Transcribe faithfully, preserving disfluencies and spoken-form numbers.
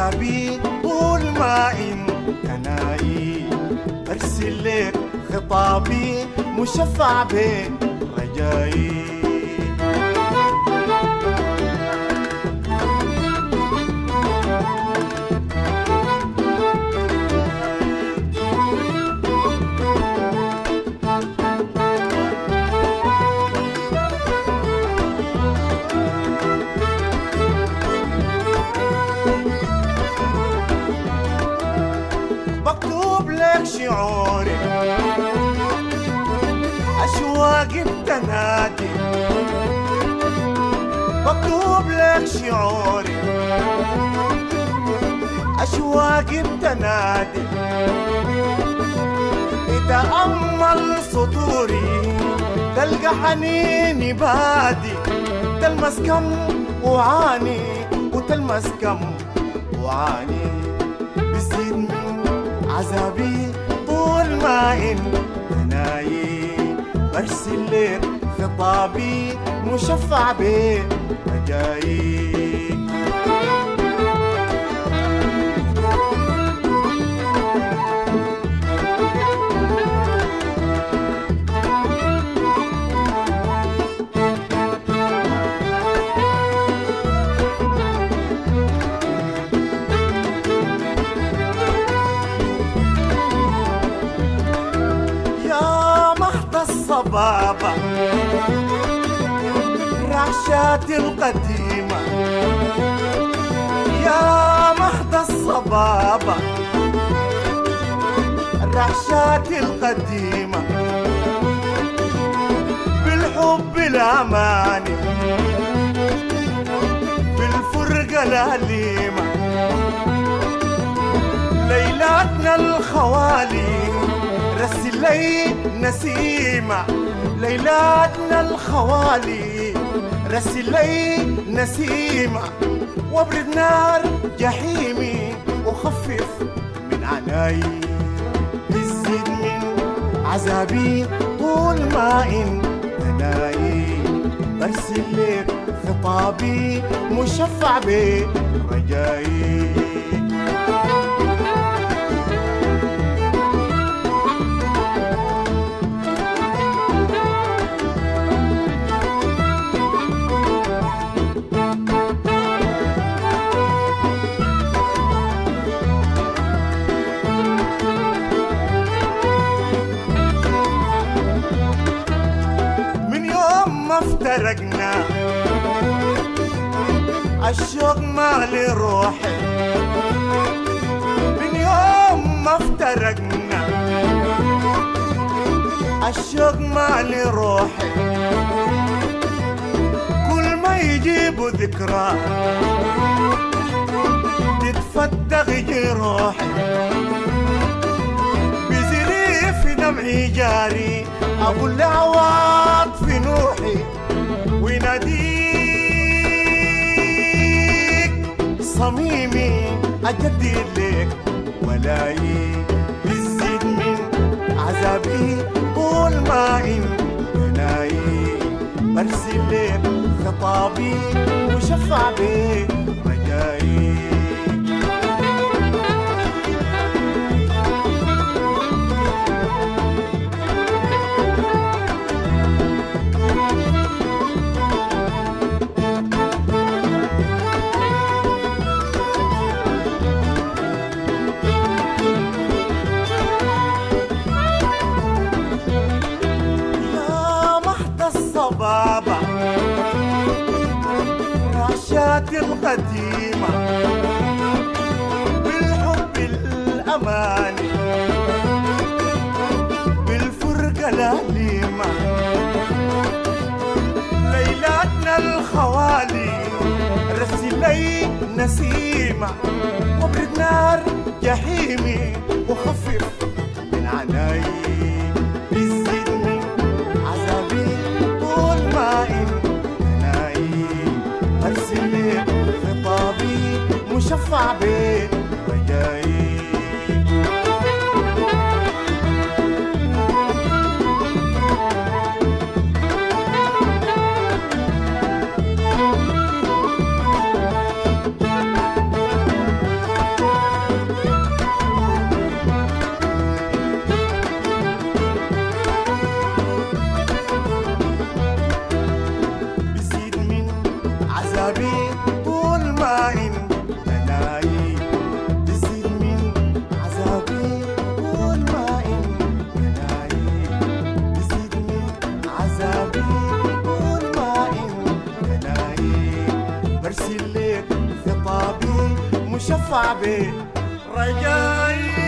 عذابي طول ما انت نايم، برسل لك خطابي مشفع برجائي. بكتب لك شعوري أشواق بتنادي، بكتب لك شعوري أشواق بتنادي، تأمل سطوري تلقى حنيني بادي، تلمس كم وعاني وتلمس كم وعاني، بزيد من عذابي طول ما انت نايم، برسل لك خطابي مشفع برجائي. الصبابة رعشاتي القديمة، يا محض الصبابة رعشاتي القديمة، بالحب الأماني بالفرقة الأليمة، ليلاتنا الخوالي رسل لي نسيمة، ليلاتنا الخوالي رسل لي نسيمة، وابرد نار جحيمي وخفف من عناي، بزيد من عذابي طول ما انت نايم، برسل لك خطابي مشفع برجائي. افترقنا الشوق مالي روحي، من يوم ما افترقنا الشوق مالي روحي، كل ما يجيبوا ذكرى تتفتق جروحي، بزريف دمعي جاري أقول لعواد في نوحي، ويناديك صميمي أجدد لك ولاي، بزيد من عذابي طول ما انت نايم، برسل لك خطابي وشفع برجائي. الصبابة رعشاتي القديمة بالحب الأماني بالفرقة الأليمة، ليلاتنا الخوالي رسل لي نسيمة، وابرد نار جحيمي وخفف من عناي، بزيد من عذابي طول ما انت نايم، برسل لك خطابي مشفع برجائي. شفع بيه رجاي